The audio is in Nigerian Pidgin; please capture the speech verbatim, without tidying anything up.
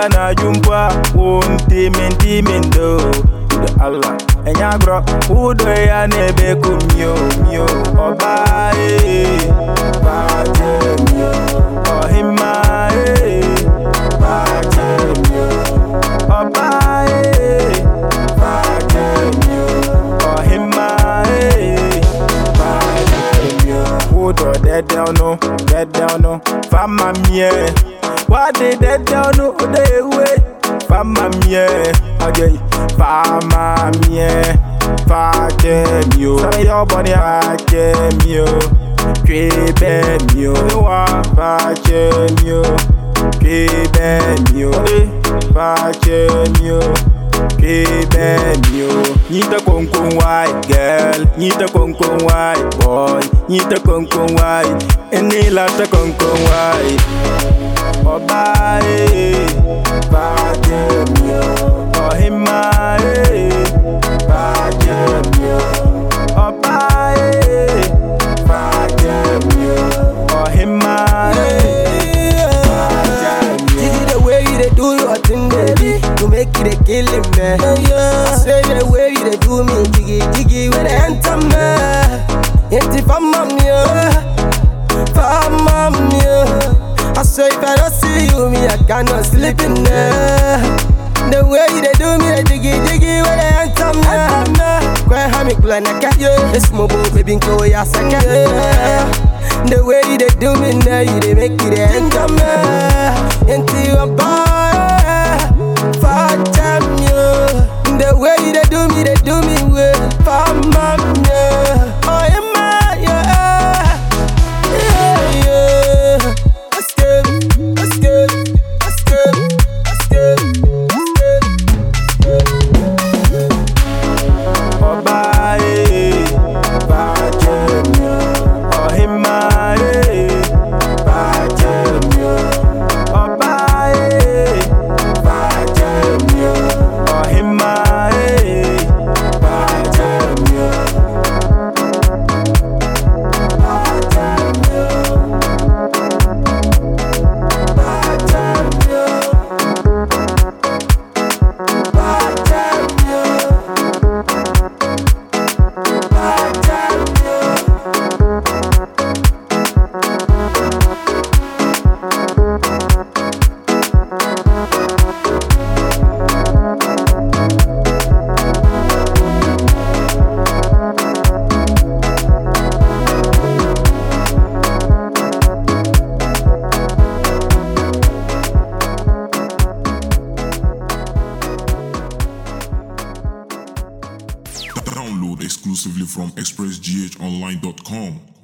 Oya na jumpa, won't menti mendo. Allah, enya bro, udo ya nebe kumyo myo. Oba eh, baje myo. Ohima eh, baje myo. Oba eh, baje myo. Ohima eh, baje myo. Udo dead down no, dead down no. Fama mie, what did dead down no? They wait. Fama mie, okay. Fama mie, fake mio. Say your body fake mio, crebe mio. Fake mio, crebe mio. Fake mio, crebe mio. Nita con con white girl, nita con con white boy, nita con con white. Any lata con con white. Oba eh, fake mio. Ohima eh, baje mio. Oba eh, baje mio. Ohima eh, baje mio. This is the way you dey do your thing, baby. You make it a killing me. I say the way you dey do me, jiggy jiggy when I enter me. It's if I'm on you, I'm on you. I say if I don't see you, me I cannot sleep in there. The way you dey do me, jiggy jiggy when I enter me. Quite how me plan I got you. It's mobile baby, go ya second. The way you dey do me now, you dey make it enter me. Into your body, far time you. The way you dey do me, dey do me well, far man yeah. Oh yeah, yeah, yeah, yeah. Let's go, let's go, let's go, let's go, let's go. Oba eh, baje mio. Ohima eh, baje mio. Oba eh, baje mio. Ohima eh, baje mio. Baje Download exclusively from express g h online dot com.